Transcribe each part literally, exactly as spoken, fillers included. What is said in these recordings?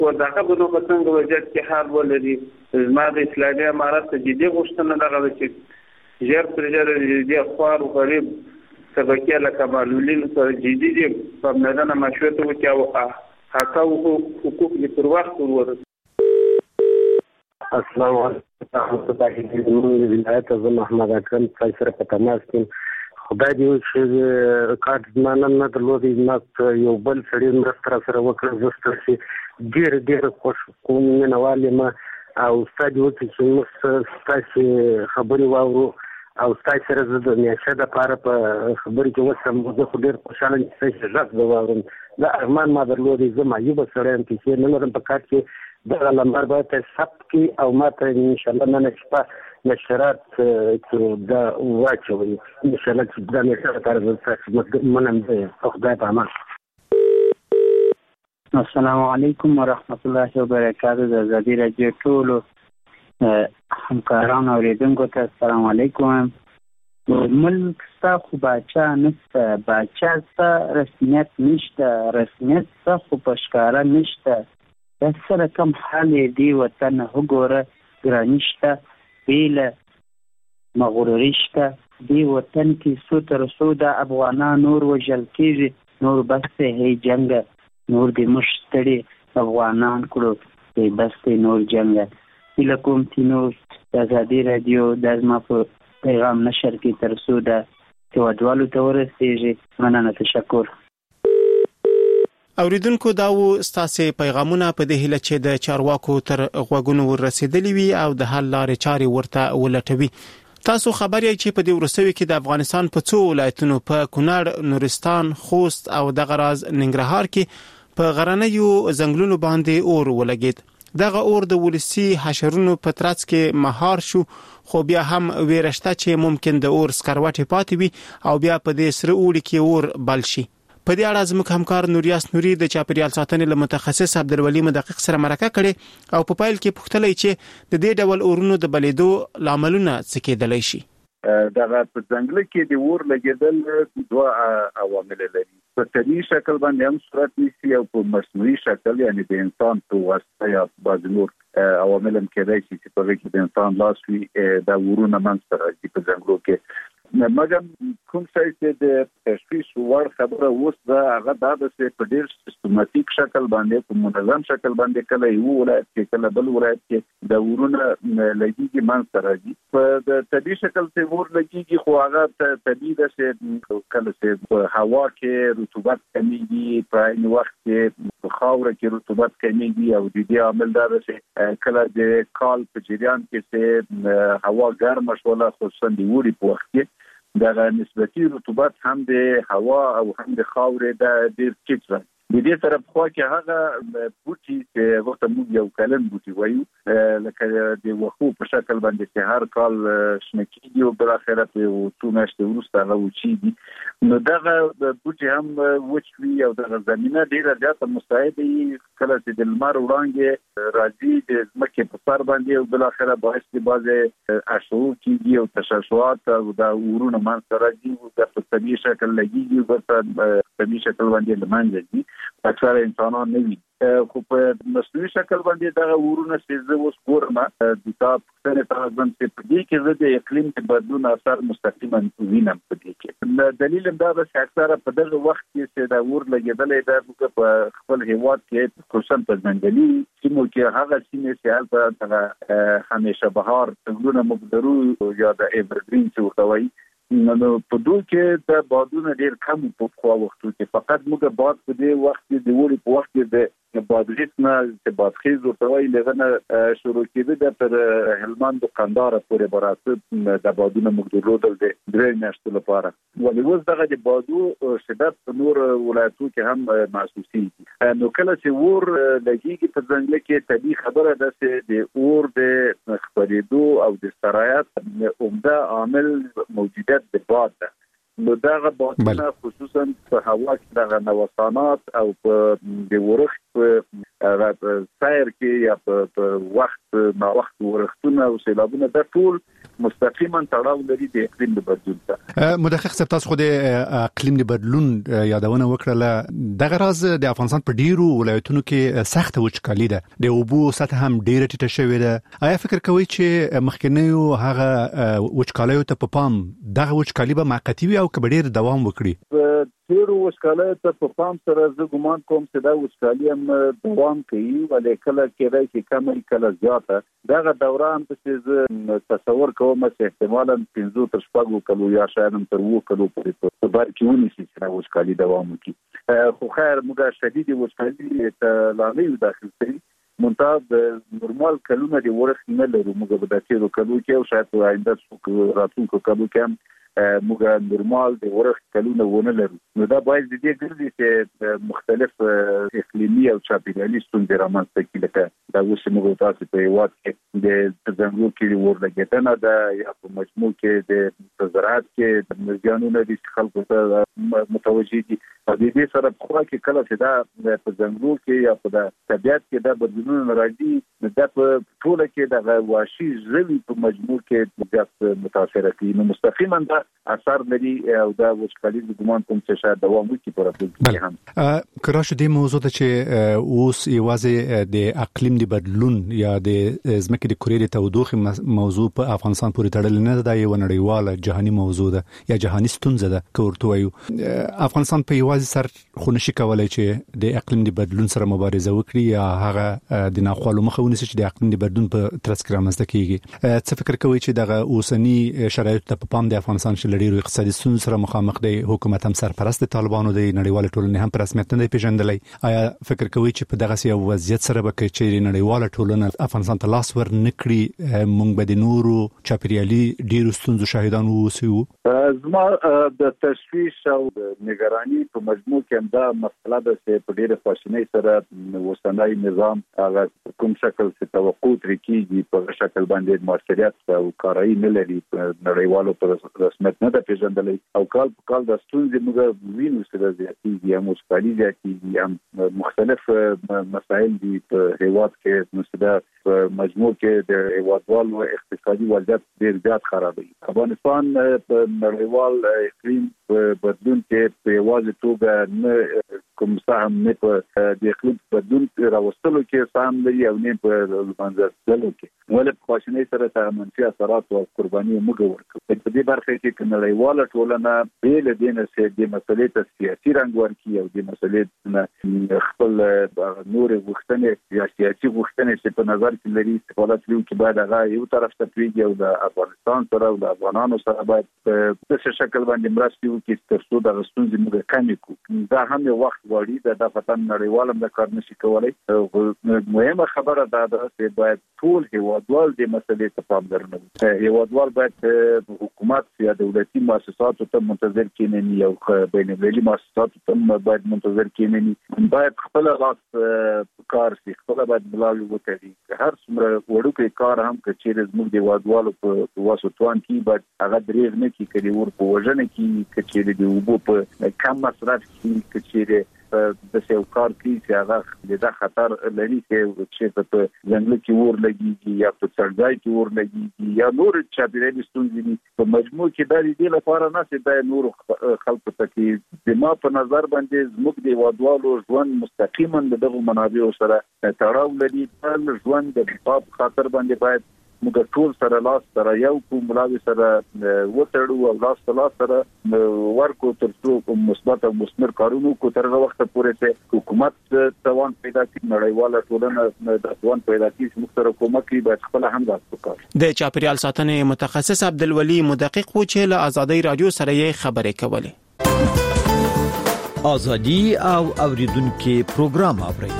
و دغه بنو څنګه وضعیت کې حال ولري. زما د اسلامي امارت ته جدي غوښتنه دغه چې ژر تر ژره د خوار او غریب طبقې لکه معلولین سره جدي دي پاملرنه مشروطه وکړي او حق او حقوق یې پر وخت ورورسوي. السلام علیکم د ولایت زه محمد اکرم تاسو سره په تماس کې. خدای دې چې ریکارډ زما نن نه درلودی، ما یو بل سړي مرسته راسره وکړه. زه ستاسې ډېر ډېر خوښ کوم مینهوال یم او ستا دې وکړي چې موږ ستاسې خبرې واورو او ستاسې سره زه د میاشتې دپاره په خبرې کې وسم. زه خو ډېر خوشحاله یم چې ستاسې غږ زه واورم. دا ارمان ما درلودی، زه معیوبه سړی یم، پیسې نه لرم په کار کې. دغه نمبر باید ته ثبت کړي او ما ته انشاءالله نن شپه نشرات کې دا واچوئ. انشاءالله چې دا میاشته لپاره زه ستاسې منم دی. خدای په امان. السلام علیکم ورحمت الله وبرکاته. د ازادي راډیو ټولو همکارانو اوریدونکو ته السلام علیکم. ملک ستا خو باچا نشته، باچا ستا رسمیت نشته، رسمیت ستا خو په ښکاره نشته. دا سره کم حال یې دی وطن وګوره، ګراني شته، بیله مغروري شته. دې وطن کې څو تر څو د افغانان نور وژل کېږي، نور بس دی هی جنګه، نور دې موږ ستړي افغانان کړو، دی بس دی نور جنګه. هیله کوم چې نور د ازادي راډیو دا زما په پیغام نشر کې تر څو د هېوادوالو ته ورسېږي. مننه، تشکر. اوریدونکو دا و ستاسې پیغامونه په دې هیله چې د چارواکو تر غوږونو ورسېدلي وي او د حل لارې چارې ورته ولټوي. تاسو خبر یې چې په دې وروستیو کې د افغانستان په څو ولایتونو په کونړ، نورستان، خوست او دغه راز ننګرهار کې په غرنیو ځنګلونو باندې اور ولګید. دغه اور د ولسي حشرونو په ترڅ کې مهار شو، خو بیا هم ویره شته چې ممکن د اور سکروټې پاتې وي او بیا په دې سره اوړي کې اور بل شي. په دې اړه زموږ همکار نوریاس نوري د چاپیریال ساتنې له متخصص عبدالولي مدقق سره مرکه کړې او په پایل کې پوښتلې چې د دې ډول اورونو د بلېدو لاملونه څه کېدلی شي. دغه په ځنګل کې د اور لګېدل دوه عوامل لري. په طبیعي شکل باندې هم صورت نیسي او په مصنوعي شکل یعنی د انسان په واسطه یا بعضې نور عوامل هم کېدای شي چې په هغې کې د انسان لاس وي دا اورونه منځته راځي په ځنګلو کې. مګر کوم ځای چې د تشخیص وړ خبره اوس ده هغه دا ده چې په ډېر سیستماتیک شکل باندې په منظم شکل باندې کله یو ولایت کې کله بل ولایت کې د اورونه لګېږي منځته راځي. په د طبیعي شکل چې اور لګېږي خو هغه طبیعي ده چې کله چې په هوا کې رطوبت کمیږي، په عین وخت کې په خاوره کې رطوبت کمیږي او د دې عامل دا ده چې کله د کال په جریان کې چې هوا ګرمه شوله خصوصا د اوړي په وخت کې دغه نسبتي رطوبت هم د هوا او هم د خاورې د ډېر ټیټ راځي. د دې سره په خوا کې هغه بوټي چې هغه ته موږ یو کلن بوټي وایو لکه د وښو په شکل باندې چې هر کال شنه کېږي او بالاخره په یو څو میاشتې وروسته هغه وچېږي، نو دغه بوټي هم وچ وي او دغه زمینه ډېره زیاته مستعده وي. کله چې د لمر وړانګې راځي د ځمکې په سر باندې او بالاخره باعث د بعضې اشعو کېږي او تشعشعات او د اورونه منځته راځي او د په طبیعي شکل لګېږي او په طبیعي شکل باندې له منځه ځي. اکثر انسانان نه وي خو په مصنوعي شکل باندې دغه اورونه چې زه اوس ګورم د تا پوښتنې ته راځم چې په دې کې زه د اقلیم د بدلون اثر مستقیما وینم. په دې کې دلیل هم دا ده چې اکثره په دغه وخت کې چې د اور لګېدلی ده موږ په خپل هېواد کې خصوصا په ځنګلي سیمو کې هغه سیمې چې هلته دغه همیشه بهار ځنګلونه موږ لرو یا د ایورګرین چې ورته وایي، نو په دوی کې د بادونه ډېر کم په پخوا وختو کې فقط موږ باد په دې وخت کې د اوړي په وخت کې د بادغیس نه چې بادخیز ورته وایي له هغه نه شروع کېده د تر هلمند و قندهار پورې به راته د بادونه موږ درلودل د درې میاشتو لپاره. ولې اوس دغه د بادو شدت په نور ولایتو کې هم محسوسېږي. نو کله چې اور لګېږي په ځنګله کې طبیعي خبره ده چې د اور د خپرېدو او د سرایت عمده عامل موجودیت د باد ده. نو دغه بادونه خصوصا په هوا کې دغه نوسانات او په د ورښت سایر کې یا په وخت ما وخت ورختونه او سیلابونه د ټول مستقیما تړاو لري د اقلیم د بدلون سره. مدقق صاحب تاسو خو د اقلیم د بدلون یادونه وکړه. دغه راز د افغانستان په ډیرو ولایتونو کې سخت وچکالي ده، د اوبو سطح هم ډیره ټیټه شوې ده. آیا فکر کوئ چې مخکنیو هغه وچکالیو ته په پام دغه وچکالي به موقتی وي او که ډیر دوام وکړي؟ ډیرو وچکالیو ته په پام سره زه ګمان کوم چې دا وچکالي هم دوام کوي، ولې کله کېدای شي کمه کله زیاته. دغه دوران چې زه تصور کوم چې احتمالاً پنځه تر شپږو کلو یا شاید هم تر اووه کلو پورې په بر کې ونیسي چې دا وچکالي دوام وکړي. خو خیر موږ شدید وچکالي ته لا نه یو داخل کړي، منتها د نورمال کلونه د ورښت نه لرو. موږ به د تیرو کلو کې او شاید په آینده راتلونکو کلو کې هم موږ نورمال د ورښت کلونه ونه لرو. نو دا باید د دې ګرځي چې مختلف اقلیمي او چاپیریالي ستونزې رامنځته کړي، لکه دا اوس موږ تاسو په هېواد کې د ځنګلو کې ورلګېدنه ده یا په مجموع کې د زراعت کې د زیانونه دي چې خلکو ته متوجه دي. او د دې سره په خوا کې کله چې دا په ځنګلو کې یا په طبیعت کې دا بدلونونه راځي، نو دا په ټوله کې د وحشي ژوي په مجموع کې زیات متاثره کوي. نو مستقیما دا اثر لري او دا وچکالي د ګمان کوم چې شاید دوام وکړي په راتلونکي کې هم. کراش دې موضوع ته چې اوس یوازې د اقلیم د بدلون یا د ځمکې د کورې د تودوخې موضوع په افغانستان پورې تړلې نه ده، یو نړیواله جهاني موضوع ده یا جهاني ستونزه ده که ورته وایو. افغانستان په یوازې سر خو نشي کولای چې د اقلیم د بدلون سره مبارزه وکړي یا هغه د ناخوالو مخه ونیسي چې د اقلیم د بدلون په ترڅ کې رامنځته کیږي. څه فکر کوئ چې دغه اوسنی شرایط ته په پام د افغانستان چې لړیرو اقتصادي ستونزو سره مخامخ دی، حکومت هم سرپرست طالبانو دی، نړیواله ټولنه هم په رسمیت نه پیژندلی، آیا فکر کوئ چې په دغه سي وضعیت سره به چې نړیواله ټولنه افغانستان ته لاس ور نکړي موږ به د نورو چاپیریالي ډیرو ستونزو شاهدان اوسو؟ زما د تشویش او د نگرانی په مجموع کې هم دا مسله ده چې په ډیره خواشینۍ سره اوسنی نظام هغه کوم شکل چې توقع ترې کېږي په شکل باندې موثریت او کارایی نه لري، په نړیوالو په رسمیت نه ده پیژندلی. او کال په کال د ستونزې موږ وینو چې زیاتېږي، هم وچکالي زیاتېږي، هم مختلف مسایل دي په هېواد کې. نو چې دا په مجموع کې د هېوادوالو اقتصادي وضعیت ډېر زیات خرابوي. افغانستان په نړیوال اقلیم په بدلون کې په یوازې توګه نه کوم سهم نه په د اقلیم بدلون راوستلو کې سهم لري او نه په منځلو کې، ولې په خواشینۍ سره ته منفي اثرات او قرباني موږ ورکړو. په دې برخه کې چې نړیواله ټولنه بې له دې نه چې د مسلې ته سیاسي رنګ ورکړي او د مسلې نه خپل نور غوښتنې یا سیاسي غوښتنې چې په نظر کې لري استفاده کوي، چې باید هغه یو طرف ته پرېږدي او د افغانستان سره او د افغانانو سره باید په څه شکل باندې مرستې وکړي تر څو دغه ستونزې موږ کمې کړو. دا هم یو وخت غواړي، دا فتن نړیوال هم دا کار نشي کولی. مهمه خبره دا ده چې باید ټول هېوادوال دې مسلې ته پاملرنه وکړي. هېوادوال باید حکومت یا دولتي مؤسساتو ته منتظر کېنني او بین المللي مؤسساتو ته باید منتظر کېنني، باید خپل لاس کار شي، خپل باید بلاوي وکړي. هر څومره وړوکی کار هم که چیرې زموږ د هېوادوالو په واسو توان کې باید هغه دریغ نه کړي، که د اور په وژنه کې، که چیرې د اوبو په کم مصرف کې، که چیرې د یو کار کوي چې هغه د خطر لري چې په ځنګل کې اور لګيږي یا په څړځای کې اور لګيږي یا نور چاپیریالي ستونزې دي. په مجموع کې دا د دې لپاره نه چې دا نور خلکو ته کې د ما په نظر باندې زموږ د هېوادوالو ژوند مستقیما د دغو منابعو سره تړاو لري. ټول ژوند د بقا په خاطر باندې باید موږ ټول سره لاس سره یو کوم ملاوي سره وتړو او لاس په لاس سره ورکو تر څو مثبت او مثمر کارونه کو تر هغه وخت پورې چې حکومت توان پیدا کړي، نړیواله ټولنه د توان پیدا کړي چې موږ سره کومک کوي، باید خپل هم لاس وکړي. د چاپیریال ساتنې متخصص عبدالولي مدقق و چې له آزادۍ رادیو سره یې خبرې کولې. آزادي او اوریدونکو پروګرام اوري.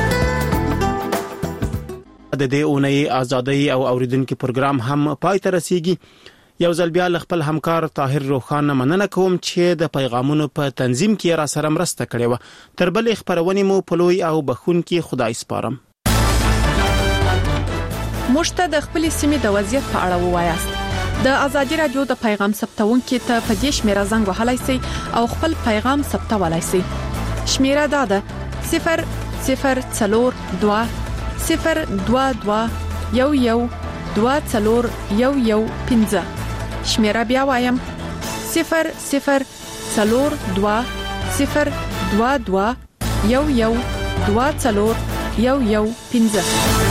د دې اونۍ آزادۍ او اوریدونکو پروګرام هم پای ته رسیږي. یو ځل بیا خپل همکار طاهر روخان مننه کوم چې د پیغامونو په تنظیم کې را سره مرسته کړې و. تر بل خبرونه مو په لوی او بخونکي خدای سپارم. مشته د خپل سیمې د وضعیت په اړه ووایاست. د ازادي رادیو د پیغام ثبتونکو ته په دې شمیره زنګ وهلای شئ او خپل پیغام ثبتولای شئ. شمیره دا ده صفر صفر څلور دوه صفر دوه دوه یو یو دوه څلور یو یو پنځه. شمیره بیا وایم صفر صفر څلور دوه صفر دوه دوه یو یو دوه څلور یو یو پنځه.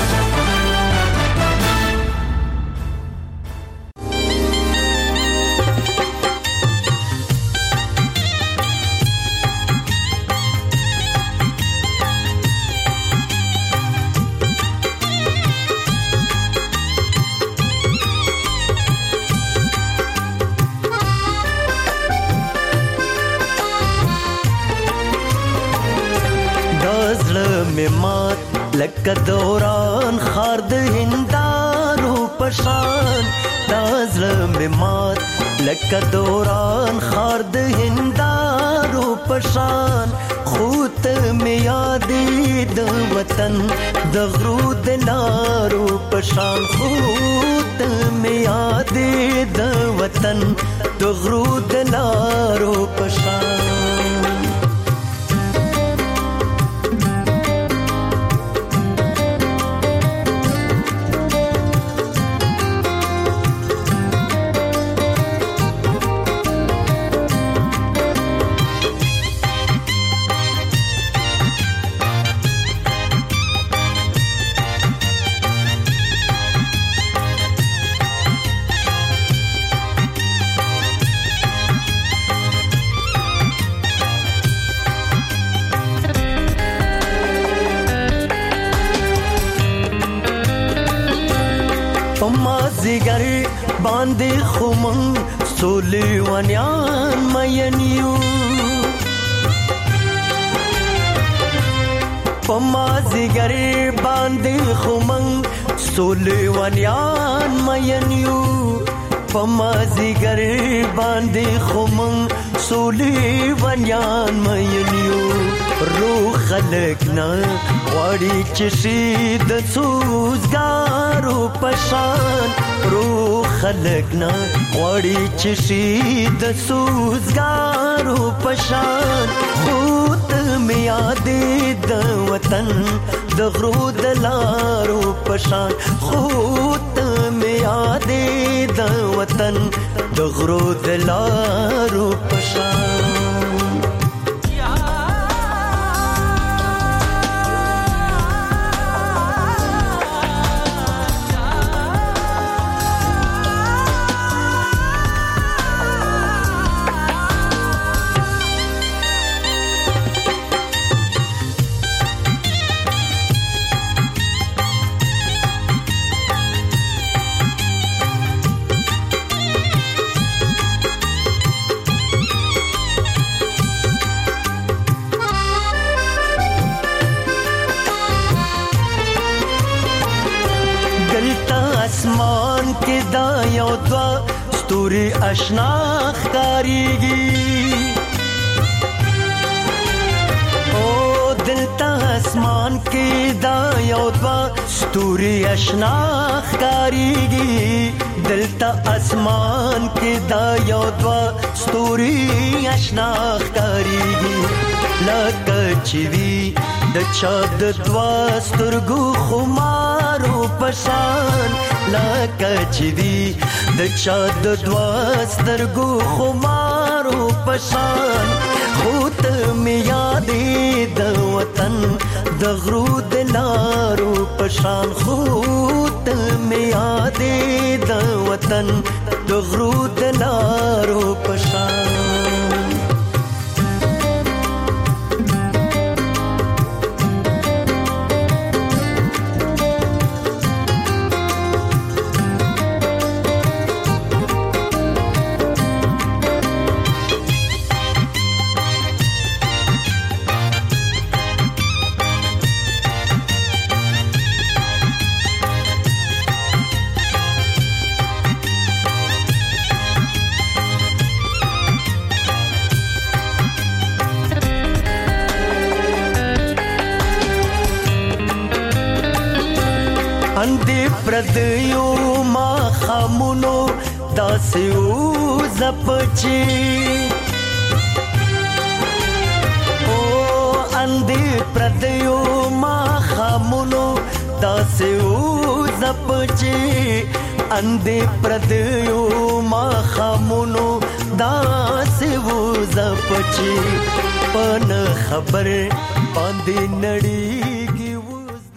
لکه دوران خار د هندارو پشان تازه مې مات لکه دوران خار د هندارو پشان خوت مې یادې د وطن د غرو د لارو پشان خوت مې یادې د وطن د غرو د لارو پشان. زیگر باندې خمن سولې ونیان مینیو پما زیگر باندې خمن سولې ونیان مینیو پما زیگر باندې خمن سولې ونیان مینیو روح خلقنا وړي چې شي د سوزګارو پشان روح خلقنا وړي چې شي د سوزګارو پشان خوت مې یادې د وطن د غرو د لارو پشان خوت مې یادې د وطن د غرو د لارو پشان. اسمان کې دا یو دوا ستوري آشنا ښکاریږي او دلته اسمان کې دا یو دوا ستوري آشنا ښکاریږي دلته اسمان کې دا یو دوا ستوري آشنا ښکاریږي لکه چې وي د چا د دوا سترګو خمارو پشان لکه چې وي د چا د دوا سترګو خمارو پشان خوت مې یادې د وطن د غرو د لارو پشان خوت مې یادې د وطن د غرو د لارو پشان. اندې پردیو ما خامونو داسې او زپچی او اندې پردیو ما خامونو داسې و زپچې اندې پردیو ما خامونو داسې و زپچې پن خبر باندې نړۍ